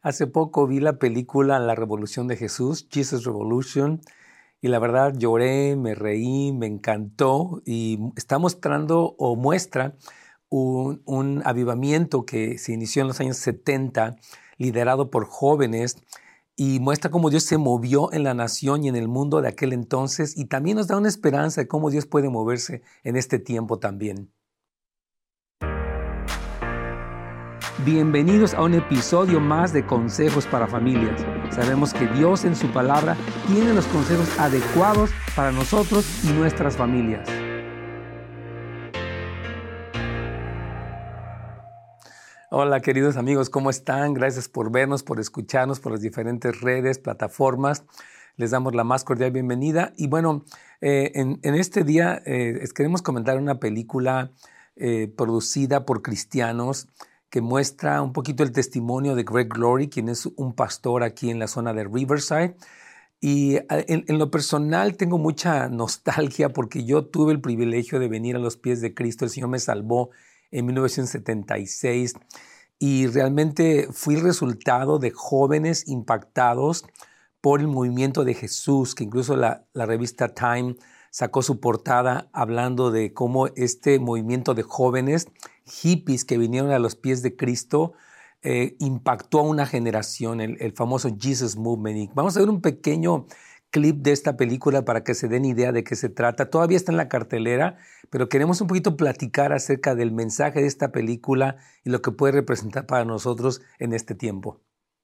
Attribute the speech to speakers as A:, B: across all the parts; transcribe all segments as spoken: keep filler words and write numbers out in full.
A: Hace poco vi la película La Revolución de Jesús, Jesus Revolution, y la verdad lloré, me reí, me encantó y está mostrando o muestra un, un avivamiento que se inició en los años setenta, liderado por jóvenes, y muestra cómo Dios se movió en la nación y en el mundo de aquel entonces, y también nos da una esperanza de cómo Dios puede moverse en este tiempo también. Bienvenidos a un episodio más de Consejos para Familias. Sabemos que Dios en su palabra tiene los consejos adecuados para nosotros y nuestras familias. Hola queridos amigos, ¿cómo están? Gracias por vernos, por escucharnos por las diferentes redes, plataformas. Les damos la más cordial bienvenida. Y bueno, eh, en, en este día eh, queremos comentar una película eh, producida por cristianos que muestra un poquito el testimonio de Greg Laurie, quien es un pastor aquí en la zona de Riverside. Y en, en lo personal tengo mucha nostalgia porque yo tuve el privilegio de venir a los pies de Cristo. El Señor me salvó en mil novecientos setenta y seis y realmente fui el resultado de jóvenes impactados por el movimiento de Jesús, que incluso la, la revista Time sacó su portada hablando de cómo este movimiento de jóvenes hippies que vinieron a los pies de Cristo eh, impactó a una generación, el, el famoso Jesus Movement. Y vamos a ver un pequeño clip de esta película para que se den idea de qué se trata. Todavía está en la cartelera, pero queremos un poquito platicar acerca del mensaje de esta película y lo que puede representar para nosotros en este tiempo.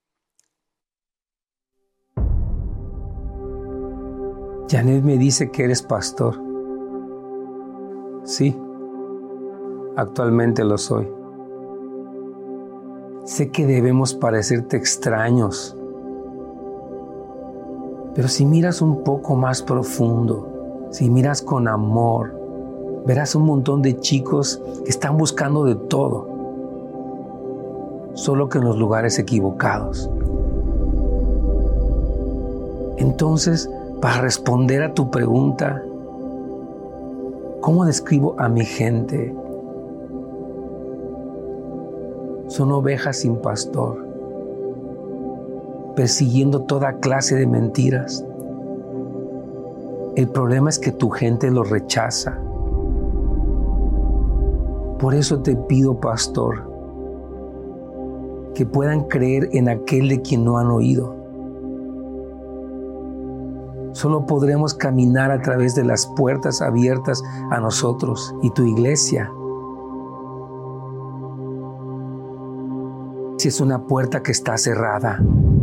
A: Janet me dice que eres pastor. Sí, actualmente lo soy. Sé que debemos parecerte extraños, pero si miras un poco más profundo, si miras con amor, verás un montón de chicos que están buscando de todo, solo que en los lugares equivocados. Entonces, para responder a tu pregunta, ¿cómo describo a mi gente? Son ovejas sin pastor, persiguiendo toda clase de mentiras. El problema es que tu gente los rechaza. Por eso te pido, pastor, que puedan creer en aquel de quien no han oído. Solo podremos caminar a través de las puertas abiertas a nosotros y tu iglesia. Si es una puerta que está cerrada.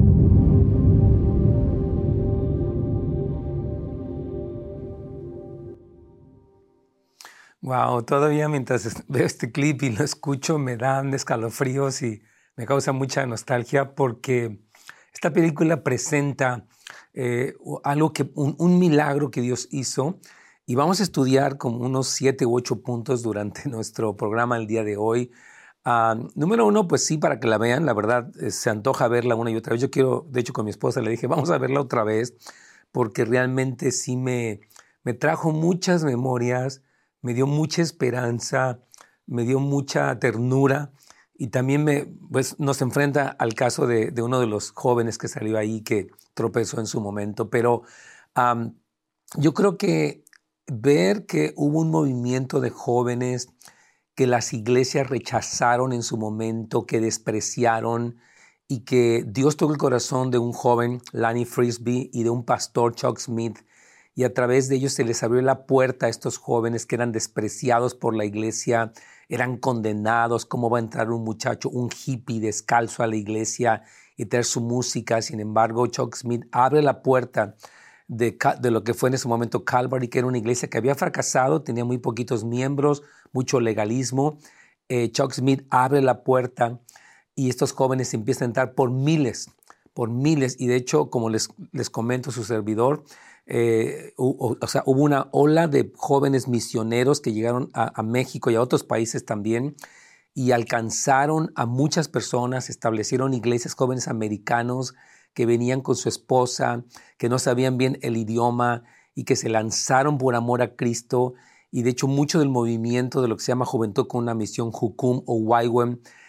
A: Wow, todavía mientras veo este clip y lo escucho me dan escalofríos y me causa mucha nostalgia porque esta película presenta eh, algo que, un, un milagro que Dios hizo, y vamos a estudiar como unos siete u ocho puntos durante nuestro programa el día de hoy. Uh, número uno, pues sí, para que la vean, la verdad eh, se antoja verla una y otra vez. Yo quiero, de hecho con mi esposa le dije, vamos a verla otra vez, porque realmente sí me, me trajo muchas memorias, me dio mucha esperanza, me dio mucha ternura, y también me, pues, nos enfrenta al caso de, de uno de los jóvenes que salió ahí, que tropezó en su momento. Pero um, yo creo que ver que hubo un movimiento de jóvenes que las iglesias rechazaron en su momento, que despreciaron, y que Dios tocó el corazón de un joven, Lanny Frisbee, y de un pastor, Chuck Smith, y a través de ellos se les abrió la puerta a estos jóvenes que eran despreciados por la iglesia, eran condenados. ¿Cómo va a entrar un muchacho, un hippie descalzo a la iglesia y traer su música? Sin embargo, Chuck Smith abre la puerta de, de lo que fue en ese momento Calvary, que era una iglesia que había fracasado, tenía muy poquitos miembros, mucho legalismo. Eh, Chuck Smith abre la puerta y estos jóvenes empiezan a entrar por miles, por miles. Y de hecho, como les, les comento su servidor, Eh, o, o sea, hubo una ola de jóvenes misioneros que llegaron a, a México y a otros países también, y alcanzaron a muchas personas, establecieron iglesias, jóvenes americanos que venían con su esposa, que no sabían bien el idioma y que se lanzaron por amor a Cristo. Y de hecho mucho del movimiento de lo que se llama Juventud con una Misión, Jucum o Y W A M,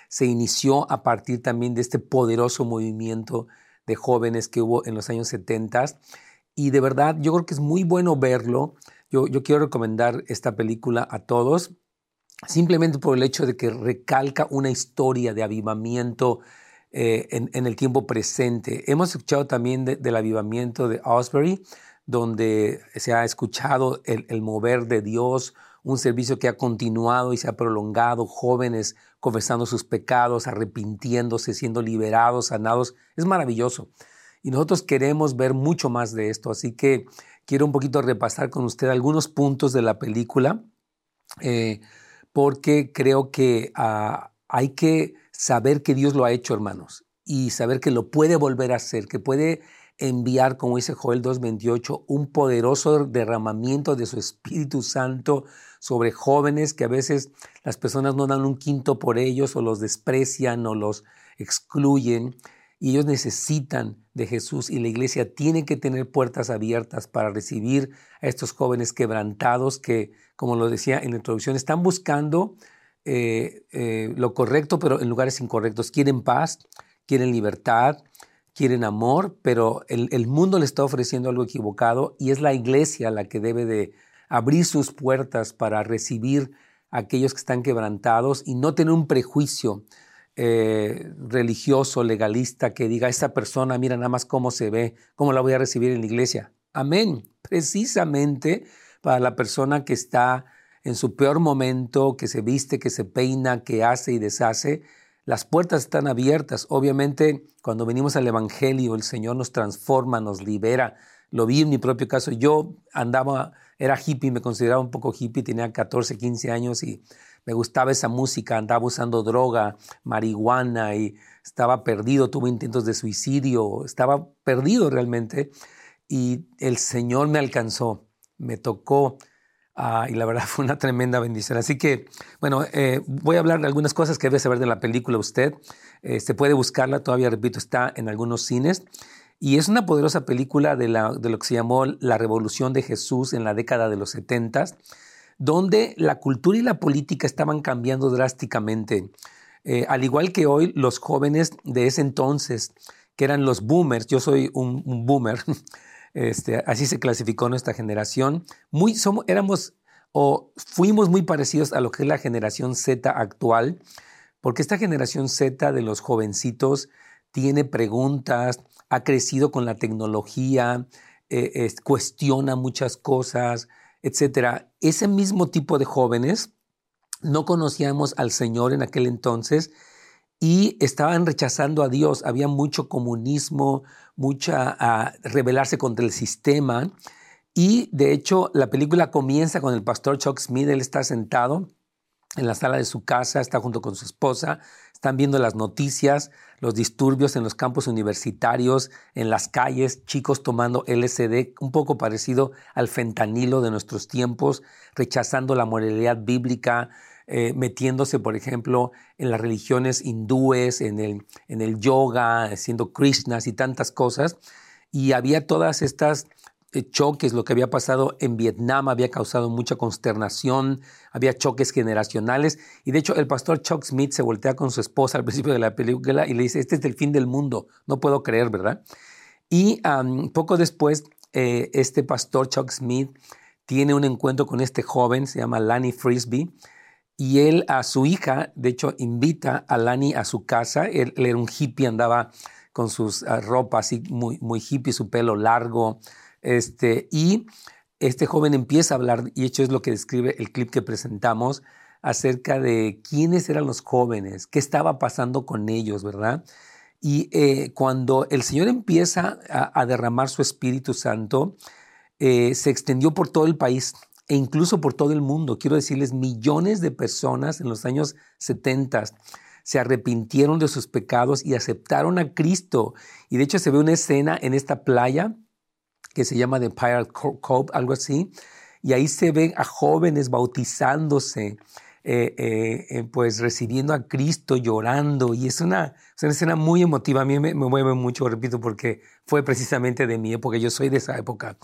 A: se inició a partir también de este poderoso movimiento de jóvenes que hubo en los años setenta. Y de verdad, yo creo que es muy bueno verlo. Yo, yo quiero recomendar esta película a todos, simplemente por el hecho de que recalca una historia de avivamiento eh, en, en el tiempo presente. Hemos escuchado también de, del avivamiento de Asbury, donde se ha escuchado el, el mover de Dios, un servicio que ha continuado y se ha prolongado, jóvenes confesando sus pecados, arrepintiéndose, siendo liberados, sanados. Es maravilloso. Y nosotros queremos ver mucho más de esto, así que quiero un poquito repasar con usted algunos puntos de la película, eh, porque creo que uh, hay que saber que Dios lo ha hecho, hermanos, y saber que lo puede volver a hacer, que puede enviar, como dice Joel dos veintiocho, un poderoso derramamiento de su Espíritu Santo sobre jóvenes que a veces las personas no dan un quinto por ellos o los desprecian o los excluyen, y ellos necesitan de Jesús, y la iglesia tiene que tener puertas abiertas para recibir a estos jóvenes quebrantados que, como lo decía en la introducción, están buscando eh, eh, lo correcto, pero en lugares incorrectos. Quieren paz, quieren libertad, quieren amor, pero el, el mundo le está ofreciendo algo equivocado, y es la iglesia la que debe de abrir sus puertas para recibir a aquellos que están quebrantados y no tener un prejuicio eh, religioso, legalista, que diga, esta persona, mira nada más cómo se ve, cómo la voy a recibir en la iglesia. Amén. Precisamente para la persona que está en su peor momento, que se viste, que se peina, que hace y deshace, las puertas están abiertas. Obviamente, cuando venimos al Evangelio, el Señor nos transforma, nos libera. Lo vi en mi propio caso. Yo andaba, era hippie, me consideraba un poco hippie, tenía catorce, quince años y me gustaba esa música, andaba usando droga, marihuana y estaba perdido, tuve intentos de suicidio, estaba perdido realmente, y el Señor me alcanzó, me tocó. Uh, y la verdad fue una tremenda bendición. Así que, bueno, eh, voy a hablar de algunas cosas que debe saber de la película usted. Eh, se puede buscarla, todavía repito, está en algunos cines. Y es una poderosa película de, la, de lo que se llamó la Revolución de Jesús en la década de los setentas, donde la cultura y la política estaban cambiando drásticamente. Eh, al igual que hoy, los jóvenes de ese entonces, que eran los boomers, yo soy un, un boomer, Este, así se clasificó nuestra generación. Muy, somos, éramos o fuimos muy parecidos a lo que es la generación Z actual, porque esta generación Z de los jovencitos tiene preguntas, ha crecido con la tecnología, eh, eh, cuestiona muchas cosas, etcétera. Ese mismo tipo de jóvenes no conocíamos al Señor en aquel entonces y estaban rechazando a Dios. Había mucho comunismo, mucha uh, rebelarse contra el sistema. Y de hecho, la película comienza con el pastor Chuck Smith. Él está sentado en la sala de su casa, está junto con su esposa, están viendo las noticias, los disturbios en los campus universitarios, en las calles, chicos tomando L S D, un poco parecido al fentanilo de nuestros tiempos, rechazando la moralidad bíblica, eh, metiéndose, por ejemplo, en las religiones hindúes, en el, en el yoga, haciendo Krishnas y tantas cosas. Y había todas estas choques. Lo que había pasado en Vietnam había causado mucha consternación, había choques generacionales, y de hecho el pastor Chuck Smith se voltea con su esposa al principio de la película y le dice, este es el fin del mundo, no puedo creer, ¿verdad? Y um, poco después eh, este pastor Chuck Smith tiene un encuentro con este joven, se llama Lanny Frisbee, y él a su hija, de hecho, invita a Lanny a su casa. Él, él era un hippie, andaba con sus uh, ropas así muy, muy hippie, su pelo largo. Este, y este joven empieza a hablar, y hecho es lo que describe el clip que presentamos, acerca de quiénes eran los jóvenes, qué estaba pasando con ellos, ¿verdad? Y eh, cuando el Señor empieza a, a derramar su Espíritu Santo, eh, se extendió por todo el país e incluso por todo el mundo. Quiero decirles, millones de personas en los años setenta se arrepintieron de sus pecados y aceptaron a Cristo. Y de hecho se ve una escena en esta playa que se llama The Pirate Cove, algo así, y ahí se ven a jóvenes bautizándose, eh, eh, eh, pues recibiendo a Cristo, llorando, y es una, es una escena muy emotiva. A mí me, me mueve mucho, repito, porque fue precisamente de mi época, yo soy de esa época.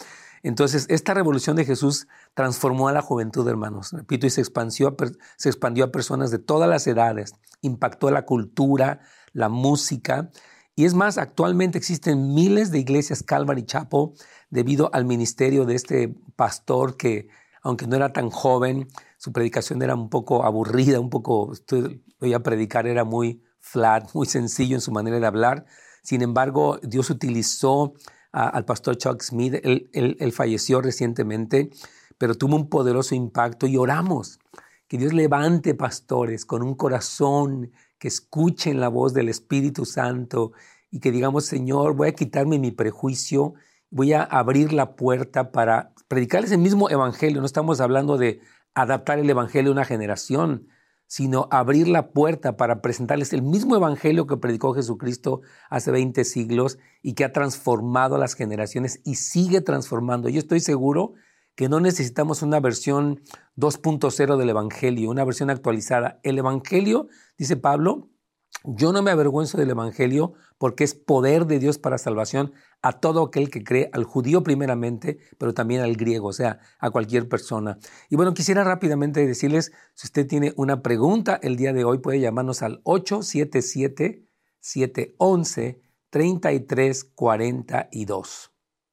A: Entonces, esta revolución de Jesús transformó a la juventud, hermanos. Repito, y se expandió, a per- se expandió a personas de todas las edades, impactó la cultura, la música. Y es más, actualmente existen miles de iglesias Calvary Chapel debido al ministerio de este pastor que, aunque no era tan joven, su predicación era un poco aburrida, un poco, voy a predicar, era muy flat, muy sencillo en su manera de hablar. Sin embargo, Dios utilizó a, al pastor Chuck Smith. Él, él, él falleció recientemente, pero tuvo un poderoso impacto y oramos que Dios levante pastores con un corazón que escuchen la voz del Espíritu Santo y que digamos, Señor, voy a quitarme mi prejuicio, voy a abrir la puerta para predicarles el mismo evangelio. No estamos hablando de adaptar el evangelio a una generación, sino abrir la puerta para presentarles el mismo evangelio que predicó Jesucristo hace veinte siglos y que ha transformado a las generaciones y sigue transformando. Yo estoy seguro que no necesitamos una versión dos punto cero del evangelio, una versión actualizada. El evangelio, dice Pablo, yo no me avergüenzo del evangelio porque es poder de Dios para salvación a todo aquel que cree, al judío primeramente, pero también al griego, o sea, a cualquier persona. Y bueno, quisiera rápidamente decirles, si usted tiene una pregunta el día de hoy, puede llamarnos al ocho siete siete, siete uno uno, tres tres cuatro dos.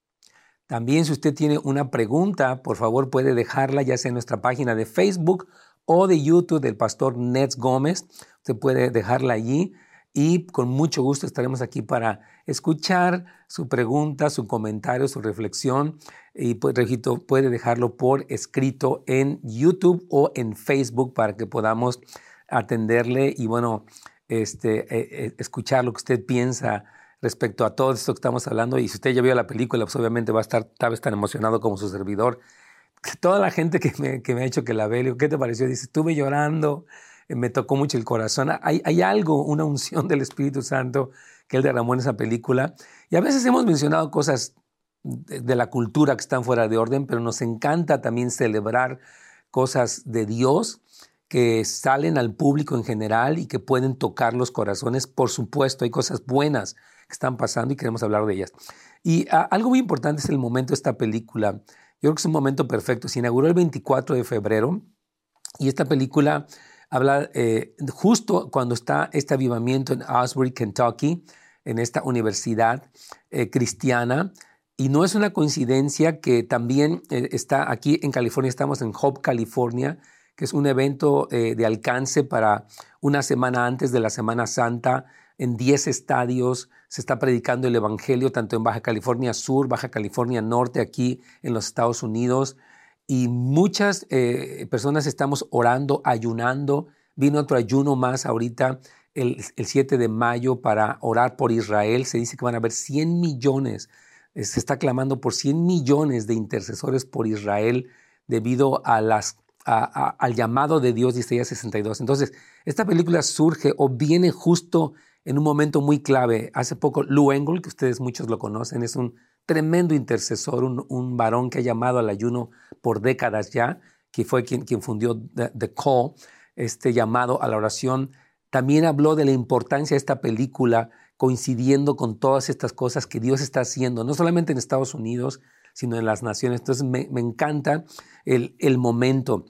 A: También si usted tiene una pregunta, por favor puede dejarla ya sea en nuestra página de Facebook o de YouTube del pastor Nets Gómez. Usted puede dejarla allí y con mucho gusto estaremos aquí para escuchar su pregunta, su comentario, su reflexión. Y pues, repito, puede dejarlo por escrito en YouTube o en Facebook para que podamos atenderle y bueno, este, eh, eh, escuchar lo que usted piensa respecto a todo esto que estamos hablando. Y si usted ya vio la película, pues obviamente va a estar tal vez tan emocionado como su servidor. Toda la gente que me, que me ha hecho que la ve, le digo, ¿qué te pareció? Dice, estuve llorando, eh, me tocó mucho el corazón. Hay, hay algo, una unción del Espíritu Santo que Él derramó en esa película. Y a veces hemos mencionado cosas de, de la cultura que están fuera de orden, pero nos encanta también celebrar cosas de Dios que salen al público en general y que pueden tocar los corazones. Por supuesto, hay cosas buenas que están pasando y queremos hablar de ellas. Y a, algo muy importante es el momento de esta película. Yo creo que es un momento perfecto. Se inauguró el veinticuatro de febrero y esta película habla eh, justo cuando está este avivamiento en Asbury, Kentucky, en esta universidad eh, cristiana. Y no es una coincidencia que también eh, está aquí en California, estamos en Hope, California, que es un evento eh, de alcance para una semana antes de la Semana Santa. En diez estadios se está predicando el evangelio, tanto en Baja California Sur, Baja California Norte, aquí en los Estados Unidos. Y muchas eh, personas estamos orando, ayunando. Vino otro ayuno más ahorita, el, el siete de mayo, para orar por Israel. Se dice que van a haber cien millones. Eh, se está clamando por cien millones de intercesores por Israel debido a las A, a, al llamado de Dios de Isaías sesenta y dos. Entonces, esta película surge o viene justo en un momento muy clave. Hace poco, Lou Engle, que ustedes muchos lo conocen, es un tremendo intercesor, un, un varón que ha llamado al ayuno por décadas ya, que fue quien, quien fundió The, The Call, este llamado a la oración. También habló de la importancia de esta película, coincidiendo con todas estas cosas que Dios está haciendo, no solamente en Estados Unidos, sino en las naciones. Entonces me, me encanta el, el momento.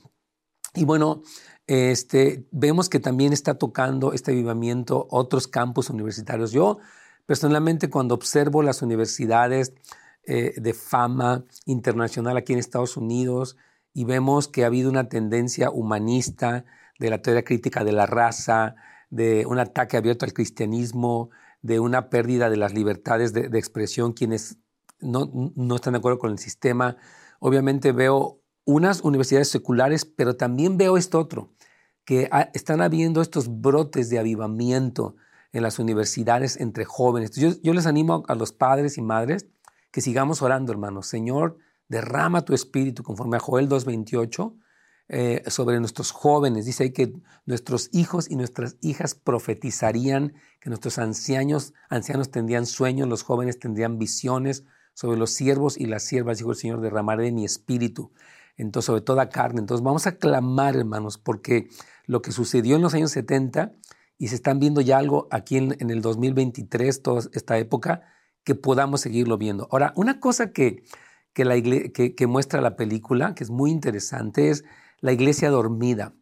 A: Y bueno, este, vemos que también está tocando este avivamiento otros campus universitarios. Yo personalmente cuando observo las universidades eh, de fama internacional aquí en Estados Unidos y vemos que ha habido una tendencia humanista de la teoría crítica de la raza, de un ataque abierto al cristianismo, de una pérdida de las libertades de, de expresión, quienes No, no están de acuerdo con el sistema. Obviamente veo unas universidades seculares, pero también veo esto otro, que ha, están habiendo estos brotes de avivamiento en las universidades entre jóvenes. Yo, yo les animo a, a los padres y madres que sigamos orando, hermanos. Señor, derrama tu espíritu conforme a Joel dos veintiocho eh, sobre nuestros jóvenes. Dice ahí que nuestros hijos y nuestras hijas profetizarían, que nuestros ancianos, ancianos tendrían sueños, los jóvenes tendrían visiones. Sobre los siervos y las siervas, dijo el Señor, derramaré de mi espíritu, entonces sobre toda carne. Entonces vamos a clamar, hermanos, porque lo que sucedió en los años setenta, y se están viendo ya algo aquí en, en el dos mil veintitrés, toda esta época, que podamos seguirlo viendo. Ahora, una cosa que, que, la igle- que, que muestra la película, que es muy interesante, es la iglesia dormida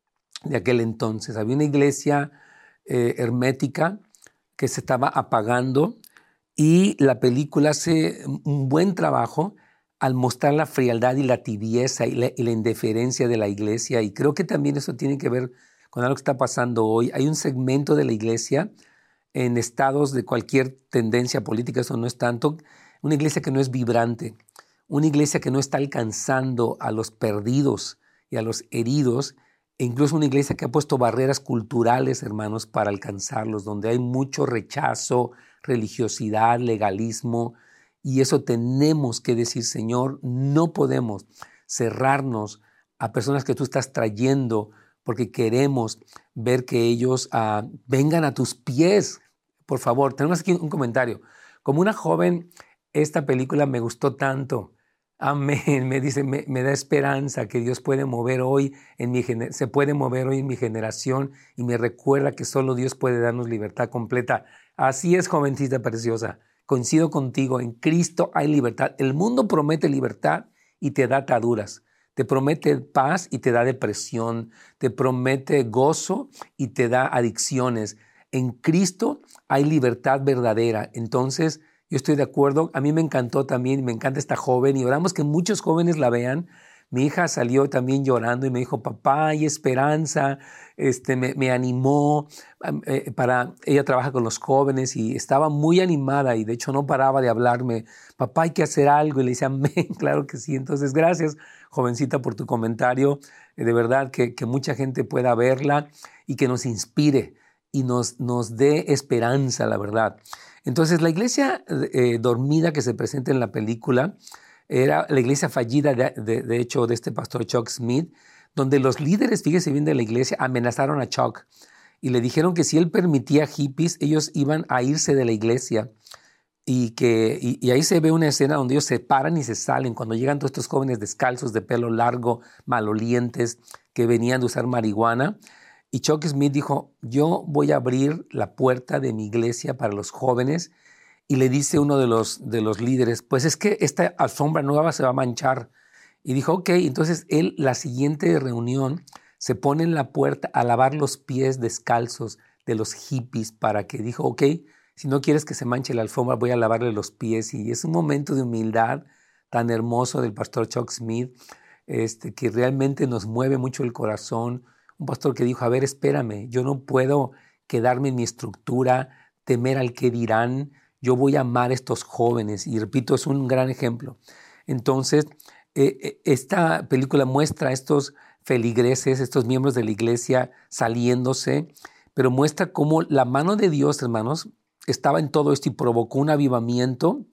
A: de aquel entonces. Había una iglesia eh, hermética que se estaba apagando y la película hace un buen trabajo al mostrar la frialdad y la tibieza y la, y la indiferencia de la iglesia. Y creo que también eso tiene que ver con algo que está pasando hoy. Hay un segmento de la iglesia en estados de cualquier tendencia política, eso no es tanto, una iglesia que no es vibrante, una iglesia que no está alcanzando a los perdidos y a los heridos, e incluso una iglesia que ha puesto barreras culturales, hermanos, para alcanzarlos, donde hay mucho rechazo, religiosidad, legalismo, y eso tenemos que decir, Señor, no podemos cerrarnos a personas que tú estás trayendo porque queremos ver que ellos uh, vengan a tus pies. Por favor, tenemos aquí un comentario. Como una joven, esta película me gustó tanto. Amén. Me dice, me, me da esperanza que Dios puede mover hoy en mi gener- se puede mover hoy en mi generación y me recuerda que solo Dios puede darnos libertad completa. Así es, jovencita preciosa. Coincido contigo. En Cristo hay libertad. El mundo promete libertad y te da ataduras. Te promete paz y te da depresión, te promete gozo y te da adicciones. En Cristo hay libertad verdadera. Entonces, yo estoy de acuerdo. A mí me encantó también, me encanta esta joven y oramos que muchos jóvenes la vean. Mi hija salió también llorando y me dijo, papá, hay esperanza. Este, me, me animó. Eh, para, ella trabaja con los jóvenes y estaba muy animada y de hecho no paraba de hablarme. Papá, hay que hacer algo. Y le decía, amén, claro que sí. Entonces, gracias, jovencita, por tu comentario. Eh, de verdad que, que mucha gente pueda verla y que nos inspire y nos, nos dé esperanza, la verdad. Entonces, la iglesia eh, dormida que se presenta en la película era la iglesia fallida, de, de, de hecho, de este pastor Chuck Smith, donde los líderes, fíjese bien, de la iglesia amenazaron a Chuck y le dijeron que si él permitía hippies, ellos iban a irse de la iglesia. Y, que, y, y ahí se ve una escena donde ellos se paran y se salen cuando llegan todos estos jóvenes descalzos de pelo largo, malolientes, que venían de usar marihuana. Y Chuck Smith dijo, yo voy a abrir la puerta de mi iglesia para los jóvenes. Y le dice uno de los, de los líderes, pues es que esta alfombra nueva se va a manchar. Y dijo, ok, entonces él, la siguiente reunión, se pone en la puerta a lavar los pies descalzos de los hippies para que dijo, ok, si no quieres que se manche la alfombra, voy a lavarle los pies. Y es un momento de humildad tan hermoso del pastor Chuck Smith, este, que realmente nos mueve mucho el corazón. Un pastor que dijo, a ver, espérame, yo no puedo quedarme en mi estructura, temer al que dirán, yo voy a amar a estos jóvenes. Y repito, es un gran ejemplo. Entonces, eh, esta película muestra a estos feligreses, estos miembros de la iglesia saliéndose, pero muestra cómo la mano de Dios, hermanos, estaba en todo esto y provocó un avivamiento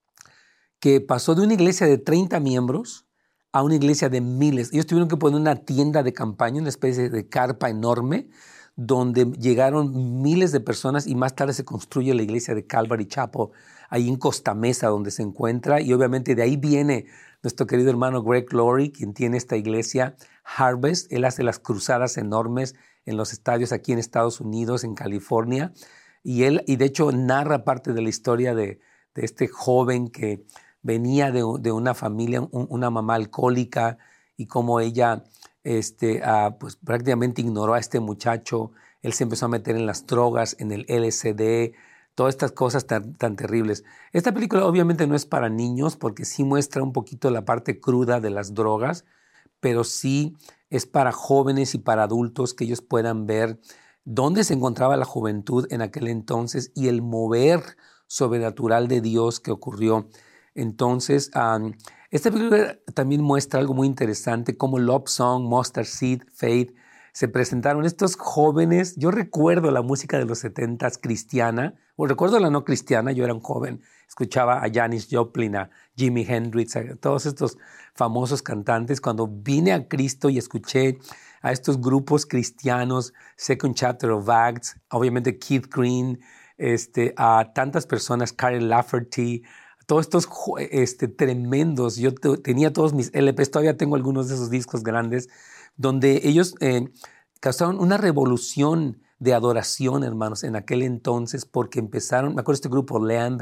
A: que pasó de una iglesia de treinta miembros a una iglesia de miles. Ellos tuvieron que poner una tienda de campaña, una especie de carpa enorme, donde llegaron miles de personas y más tarde se construye la iglesia de Calvary Chapel, ahí en Costa Mesa, donde se encuentra, y obviamente de ahí viene nuestro querido hermano Greg Laurie, quien tiene esta iglesia Harvest. Él hace las cruzadas enormes en los estadios aquí en Estados Unidos, en California, y él, y de hecho narra parte de la historia de, de este joven que venía de, de una familia, un, una mamá alcohólica, y cómo ella este, uh, pues prácticamente ignoró a este muchacho. Él se empezó a meter en las drogas, en el L S D, todas estas cosas tan, tan terribles. Esta película obviamente no es para niños porque sí muestra un poquito la parte cruda de las drogas, pero sí es para jóvenes y para adultos que ellos puedan ver dónde se encontraba la juventud en aquel entonces y el mover sobrenatural de Dios que ocurrió. Entonces, um, esta película también muestra algo muy interesante, como Love Song, Mustard Seed, Faith, se presentaron estos jóvenes. Yo recuerdo la música de los setentas cristiana, o recuerdo la no cristiana, yo era un joven, escuchaba a Janis Joplin, a Jimi Hendrix, a todos estos famosos cantantes. Cuando vine a Cristo y escuché a estos grupos cristianos, Second Chapter of Acts, obviamente Keith Green, este, a tantas personas, Karen Lafferty, todos estos este, tremendos. Yo te, tenía todos mis L Pes, todavía tengo algunos de esos discos grandes, donde ellos eh, causaron una revolución de adoración, hermanos, en aquel entonces, porque empezaron, me acuerdo este grupo Lamb,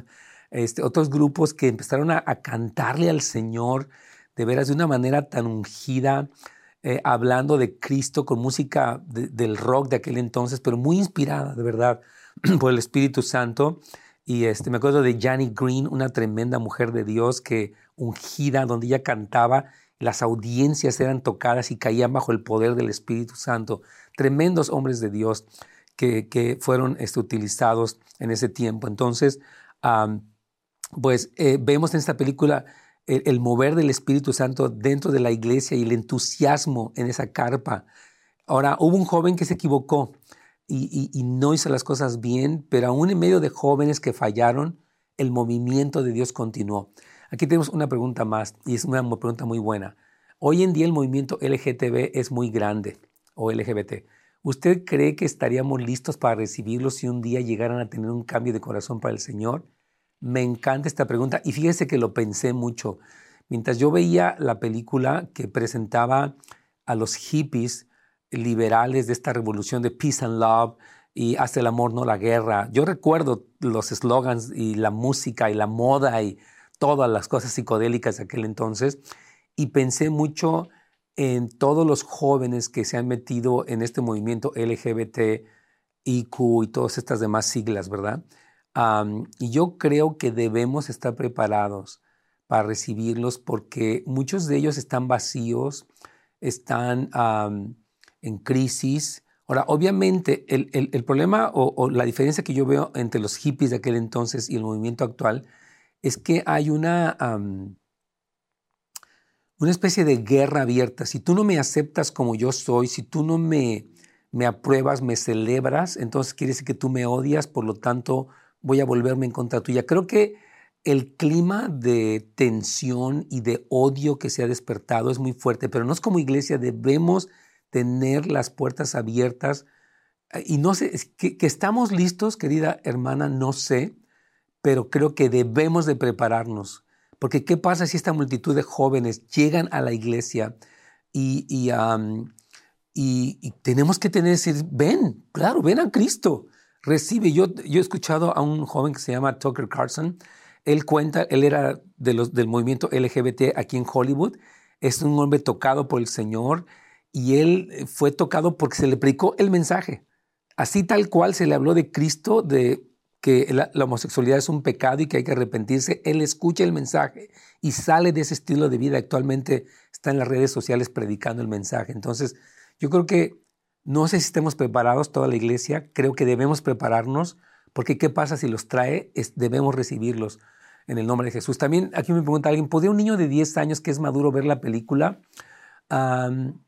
A: este, otros grupos que empezaron a, a cantarle al Señor de veras de una manera tan ungida, eh, hablando de Cristo con música de, del rock de aquel entonces, pero muy inspirada, de verdad, por el Espíritu Santo. Y este, me acuerdo de Jani Green, una tremenda mujer de Dios que ungida, donde ella cantaba, las audiencias eran tocadas y caían bajo el poder del Espíritu Santo. Tremendos hombres de Dios que, que fueron este, utilizados en ese tiempo. Entonces, um, pues eh, vemos en esta película el, el mover del Espíritu Santo dentro de la iglesia y el entusiasmo en esa carpa. Ahora, hubo un joven que se equivocó y, y, y no hizo las cosas bien, pero aún en medio de jóvenes que fallaron, el movimiento de Dios continuó. Aquí tenemos una pregunta más, y es una pregunta muy buena. Hoy en día el movimiento L G B T es muy grande, o L G B T. ¿Usted cree que estaríamos listos para recibirlos si un día llegaran a tener un cambio de corazón para el Señor? Me encanta esta pregunta, y fíjese que lo pensé mucho. Mientras yo veía la película que presentaba a los hippies liberales de esta revolución de peace and love, y haz el amor, no la guerra. Yo recuerdo los eslogans y la música y la moda y todas las cosas psicodélicas de aquel entonces, y pensé mucho en todos los jóvenes que se han metido en este movimiento L G B T I Q y todas estas demás siglas, ¿verdad? Um, y yo creo que debemos estar preparados para recibirlos porque muchos de ellos están vacíos, están um, en crisis. Ahora, obviamente, el, el, el problema o, o la diferencia que yo veo entre los hippies de aquel entonces y el movimiento actual es que hay una, um, una especie de guerra abierta. Si tú no me aceptas como yo soy, si tú no me, me apruebas, me celebras, entonces quiere decir que tú me odias, por lo tanto voy a volverme en contra tuya. Creo que el clima de tensión y de odio que se ha despertado es muy fuerte, pero nos como iglesia debemos tener las puertas abiertas y no sé, que, que estamos listos, querida hermana, no sé, pero creo que debemos de prepararnos, porque ¿qué pasa si esta multitud de jóvenes llegan a la iglesia y, y, um, y, y tenemos que tener, decir, ven, claro, ven a Cristo, recibe. Yo, yo he escuchado a un joven que se llama Tucker Carlson. Él cuenta, él era de los, del movimiento L G B T aquí en Hollywood, es un hombre tocado por el Señor y él fue tocado porque se le predicó el mensaje, así tal cual se le habló de Cristo, de que la, la homosexualidad es un pecado y que hay que arrepentirse. Él escucha el mensaje y sale de ese estilo de vida. Actualmente está en las redes sociales predicando el mensaje. Entonces, yo creo que no sé si estemos preparados toda la iglesia. Creo que debemos prepararnos porque ¿qué pasa si los trae? Es, debemos recibirlos en el nombre de Jesús. También aquí me pregunta alguien, ¿podría un niño de diez años que es maduro ver la película? Um,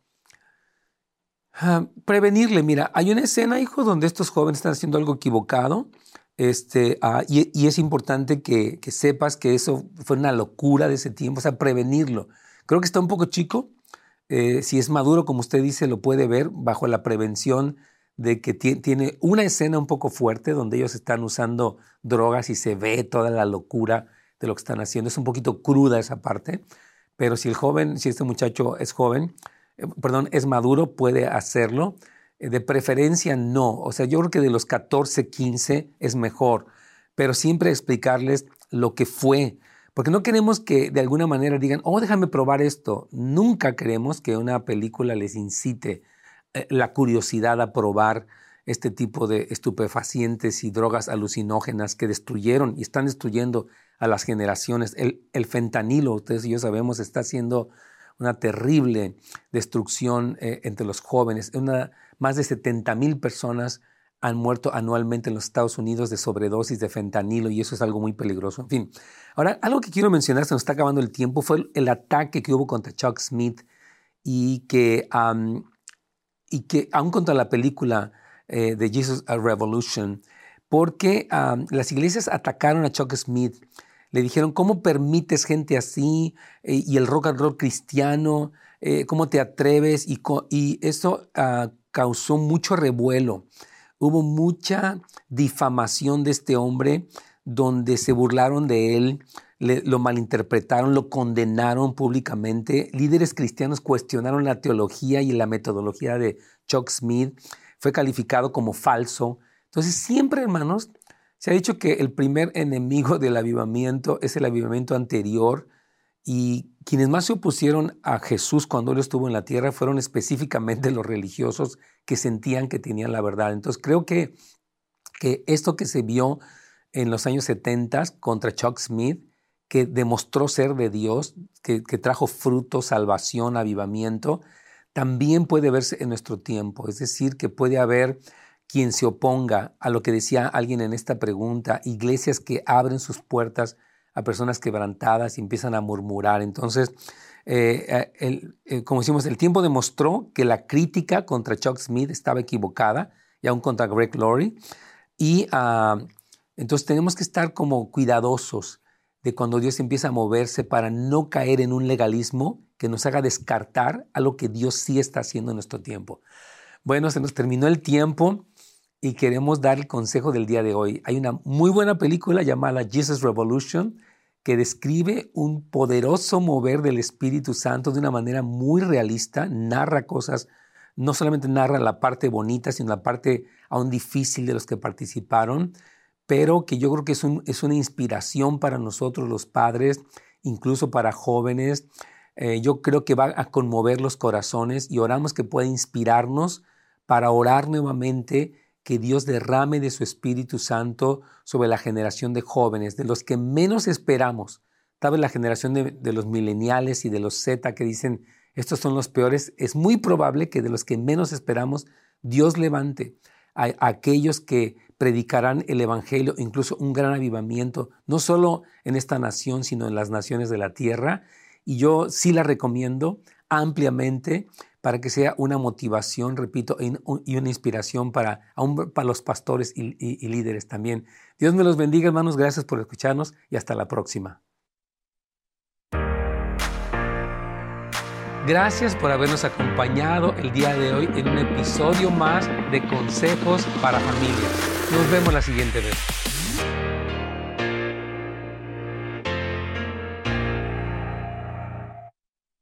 A: uh, prevenirle. Mira, hay una escena, hijo, donde estos jóvenes están haciendo algo equivocado. Este, uh, y, y es importante que, que sepas que eso fue una locura de ese tiempo, o sea, prevenirlo. Creo que está un poco chico. Eh, si es maduro, como usted dice, lo puede ver bajo la prevención de que tiene una escena un poco fuerte donde ellos están usando drogas y se ve toda la locura de lo que están haciendo. Es un poquito cruda esa parte, pero si el joven, si este muchacho es joven, eh, perdón, es maduro, puede hacerlo. Eh, de preferencia no, o sea, yo creo que de los catorce, quince es mejor, pero siempre explicarles lo que fue, porque no queremos que de alguna manera digan, oh, déjame probar esto. Nunca queremos que una película les incite eh, la curiosidad a probar este tipo de estupefacientes y drogas alucinógenas que destruyeron y están destruyendo a las generaciones. El, el fentanilo, ustedes y yo sabemos, está haciendo una terrible destrucción eh, entre los jóvenes. Una, más de setenta mil personas han muerto anualmente en los Estados Unidos de sobredosis de fentanilo y eso es algo muy peligroso. En fin, ahora algo que quiero mencionar, se nos está acabando el tiempo, fue el, el ataque que hubo contra Chuck Smith y que, um, y que aún contra la película eh, de Jesus a Revolution, porque um, las iglesias atacaron a Chuck Smith. Le dijeron, ¿cómo permites gente así? Eh, y el rock and roll cristiano, eh, ¿cómo te atreves? Y, y eso uh, causó mucho revuelo. Hubo mucha difamación de este hombre donde se burlaron de él, le, lo malinterpretaron, lo condenaron públicamente. Líderes cristianos cuestionaron la teología y la metodología de Chuck Smith. Fue calificado como falso. Entonces siempre, hermanos, Se ha dicho que el primer enemigo del avivamiento es el avivamiento anterior, y quienes más se opusieron a Jesús cuando Él estuvo en la tierra fueron específicamente los religiosos que sentían que tenían la verdad. Entonces creo que, que esto que se vio en los años setenta contra Chuck Smith, que demostró ser de Dios, que, que trajo fruto, salvación, avivamiento, también puede verse en nuestro tiempo. Es decir, que puede haber quien se oponga a lo que decía alguien en esta pregunta, iglesias que abren sus puertas a personas quebrantadas y empiezan a murmurar. Entonces, eh, el, eh, como decimos, el tiempo demostró que la crítica contra Chuck Smith estaba equivocada, y aún contra Greg Laurie, y uh, entonces tenemos que estar como cuidadosos de cuando Dios empieza a moverse para no caer en un legalismo que nos haga descartar a lo que Dios sí está haciendo en nuestro tiempo. Bueno, se nos terminó el tiempo y queremos dar el consejo del día de hoy. Hay una muy buena película llamada Jesus Revolution que describe un poderoso mover del Espíritu Santo de una manera muy realista, narra cosas, no solamente narra la parte bonita, sino la parte aún difícil de los que participaron, pero que yo creo que es, un, es una inspiración para nosotros los padres, incluso para jóvenes. Eh, yo creo que va a conmover los corazones y oramos que pueda inspirarnos para orar nuevamente que Dios derrame de su Espíritu Santo sobre la generación de jóvenes, de los que menos esperamos. Tal vez la generación de, de los millennials y de los Z que dicen, estos son los peores. Es muy probable que de los que menos esperamos, Dios levante a, a aquellos que predicarán el Evangelio, incluso un gran avivamiento, no solo en esta nación, sino en las naciones de la tierra. Y yo sí la recomiendo ampliamente para que sea una motivación, repito, y una inspiración para, aún para los pastores y, y, y líderes también. Dios me los bendiga, hermanos. Gracias por escucharnos y hasta la próxima. Gracias por habernos acompañado el día de hoy en un episodio más de Consejos para Familias. Nos vemos la siguiente vez.